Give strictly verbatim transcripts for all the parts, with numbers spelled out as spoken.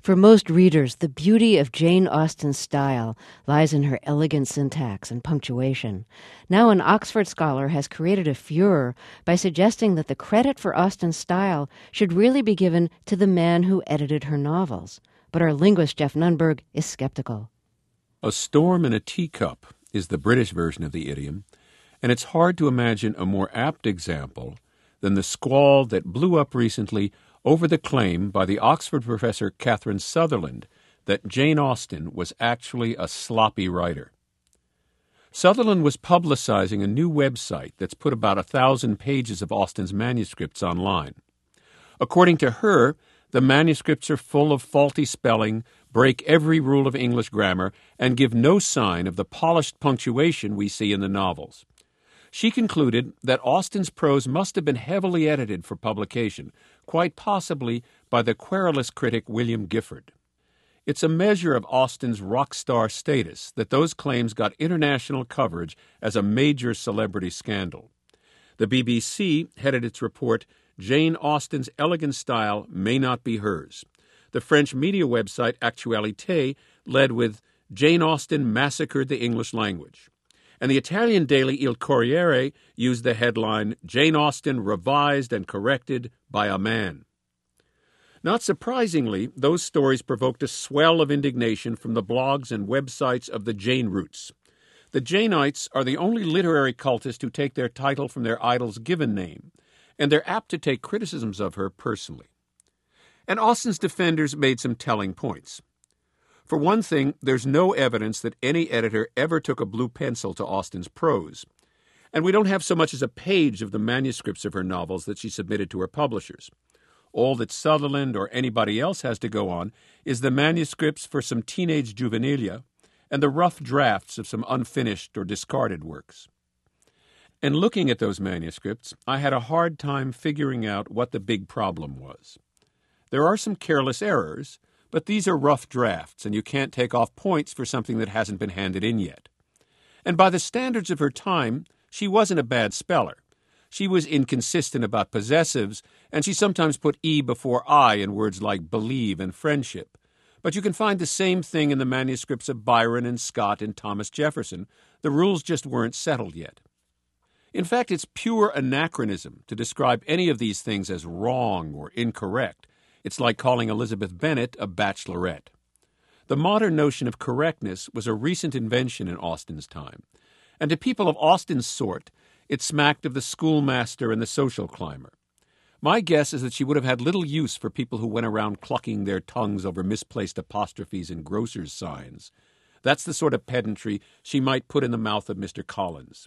For most readers, the beauty of Jane Austen's style lies in her elegant syntax and punctuation. Now an Oxford scholar has created a furor by suggesting that the credit for Austen's style should really be given to the man who edited her novels. But our linguist Jeff Nunberg is skeptical. A storm in a teacup is the British version of the idiom, and it's hard to imagine a more apt example than the squall that blew up recently over the claim by the Oxford professor Catherine Sutherland that Jane Austen was actually a sloppy writer. Sutherland was publicizing a new website that's put about a thousand pages of Austen's manuscripts online. According to her, the manuscripts are full of faulty spelling, break every rule of English grammar, and give no sign of the polished punctuation we see in the novels. She concluded that Austen's prose must have been heavily edited for publication, quite possibly by the querulous critic William Gifford. It's a measure of Austen's rock star status that those claims got international coverage as a major celebrity scandal. The B B C headed its report, "Jane Austen's elegant style may not be hers." The French media website Actualité led with, "Jane Austen massacred the English language." And the Italian daily Il Corriere used the headline, "Jane Austen revised and corrected by a man." Not surprisingly, those stories provoked a swell of indignation from the blogs and websites of the Jane Roots. The Janeites are the only literary cultists who take their title from their idol's given name, and they're apt to take criticisms of her personally. And Austen's defenders made some telling points. For one thing, there's no evidence that any editor ever took a blue pencil to Austen's prose, and we don't have so much as a page of the manuscripts of her novels that she submitted to her publishers. All that Sutherland or anybody else has to go on is the manuscripts for some teenage juvenilia and the rough drafts of some unfinished or discarded works. And looking at those manuscripts, I had a hard time figuring out what the big problem was. There are some careless errors, but these are rough drafts, and you can't take off points for something that hasn't been handed in yet. And by the standards of her time, she wasn't a bad speller. She was inconsistent about possessives, and she sometimes put E before I in words like believe and friendship. But you can find the same thing in the manuscripts of Byron and Scott and Thomas Jefferson. The rules just weren't settled yet. In fact, it's pure anachronism to describe any of these things as wrong or incorrect. It's like calling Elizabeth Bennet a bachelorette. The modern notion of correctness was a recent invention in Austen's time, and to people of Austen's sort, it smacked of the schoolmaster and the social climber. My guess is that she would have had little use for people who went around clucking their tongues over misplaced apostrophes in grocers' signs. That's the sort of pedantry she might put in the mouth of Mister Collins.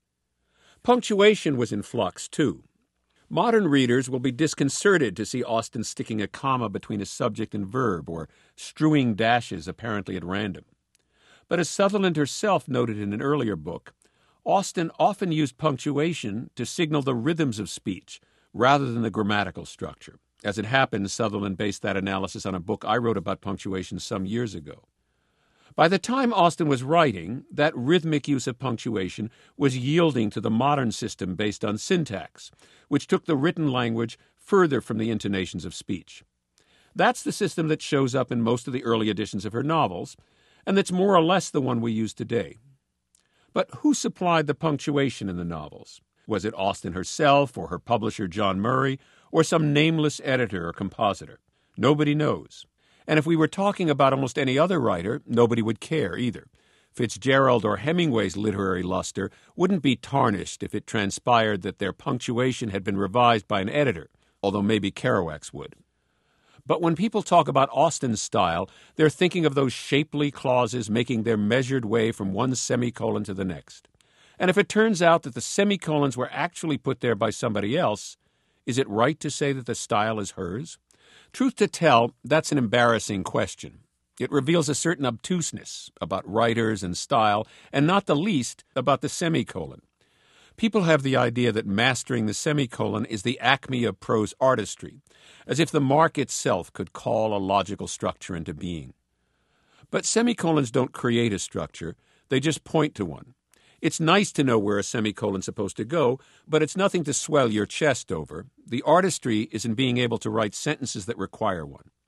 Punctuation was in flux, too. Modern readers will be disconcerted to see Austen sticking a comma between a subject and verb or strewing dashes apparently at random. But as Sutherland herself noted in an earlier book, Austen often used punctuation to signal the rhythms of speech rather than the grammatical structure. As it happens, Sutherland based that analysis on a book I wrote about punctuation some years ago. By the time Austen was writing, that rhythmic use of punctuation was yielding to the modern system based on syntax, which took the written language further from the intonations of speech. That's the system that shows up in most of the early editions of her novels, and that's more or less the one we use today. But who supplied the punctuation in the novels? Was it Austen herself, or her publisher John Murray, or some nameless editor or compositor? Nobody knows. And if we were talking about almost any other writer, nobody would care either. Fitzgerald or Hemingway's literary luster wouldn't be tarnished if it transpired that their punctuation had been revised by an editor, although maybe Kerouac's would. But when people talk about Austen's style, they're thinking of those shapely clauses making their measured way from one semicolon to the next. And if it turns out that the semicolons were actually put there by somebody else, is it right to say that the style is hers? Truth to tell, that's an embarrassing question. It reveals a certain obtuseness about writers and style, and not the least about the semicolon. People have the idea that mastering the semicolon is the acme of prose artistry, as if the mark itself could call a logical structure into being. But semicolons don't create a structure, they just point to one. It's nice to know where a semicolon's supposed to go, but it's nothing to swell your chest over. The artistry is in being able to write sentences that require one.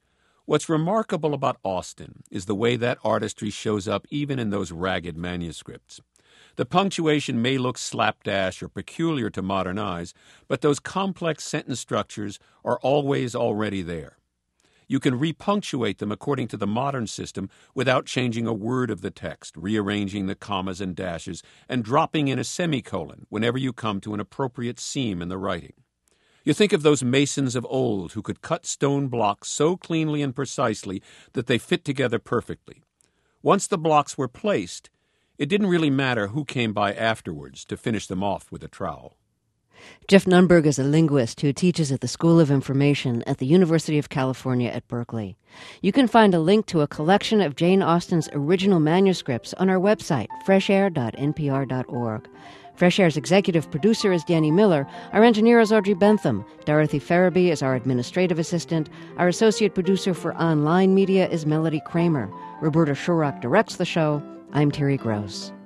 What's remarkable about Austen is the way that artistry shows up even in those ragged manuscripts. The punctuation may look slapdash or peculiar to modern eyes, but those complex sentence structures are always already there. You can repunctuate them according to the modern system without changing a word of the text, rearranging the commas and dashes, and dropping in a semicolon whenever you come to an appropriate seam in the writing. You think of those masons of old who could cut stone blocks so cleanly and precisely that they fit together perfectly. Once the blocks were placed, it didn't really matter who came by afterwards to finish them off with a trowel. Jeff Nunberg is a linguist who teaches at the School of Information at the University of California at Berkeley. You can find a link to a collection of Jane Austen's original manuscripts on our website, fresh air dot n p r dot org. Fresh Air's executive producer is Danny Miller. Our engineer is Audrey Bentham. Dorothy Farabee is our administrative assistant. Our associate producer for online media is Melody Kramer. Roberta Shurrock directs the show. I'm Terry Gross.